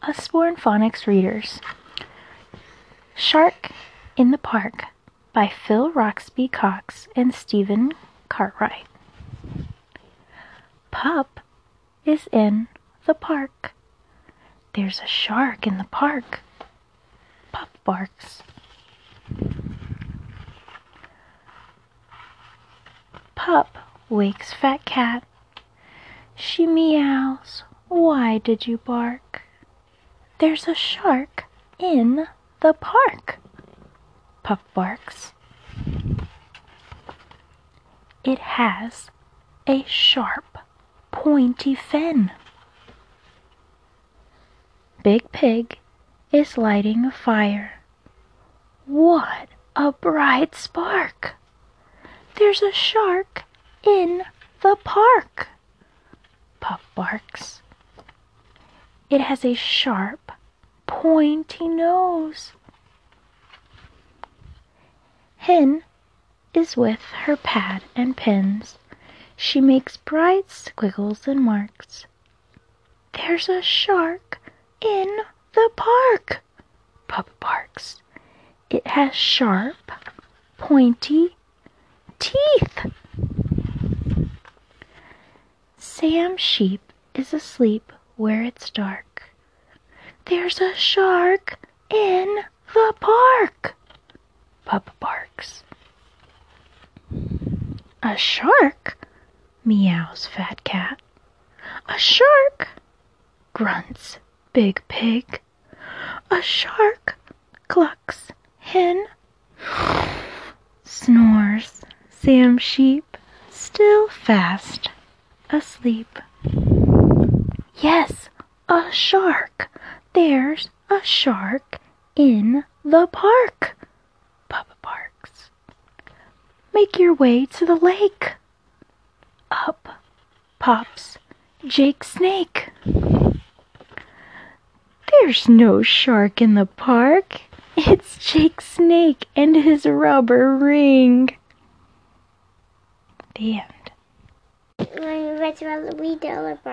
Usborne Phonics Readers. Shark in the Park by Phil Roxby Cox and Stephen Cartwright. Pup is in the park. There's a shark in the park. Pup barks. Pup wakes Fat Cat. She meows. Why did you bark? There's a shark in the park. Pup barks. It has a sharp, pointy fin. Big Pig is lighting a fire. What a bright spark! There's a shark in the park. Pup barks. It has a sharp, pointy nose. Hen is with her pad and pins. She makes bright squiggles and marks. There's a shark in the park. Pup barks. It has sharp, pointy teeth. Sam Sheep is asleep where it's dark. There's a shark in the park. Pup barks. A shark? Meows Fat Cat. A shark? Grunts Big Pig. A shark? Clucks Hen. Snores Sam Sheep, still fast asleep. Yes, a shark. There's a shark in the park. Pup barks. Make your way to the lake. Up pops Jake Snake. There's no shark in the park. It's Jake Snake and his rubber ring. The end.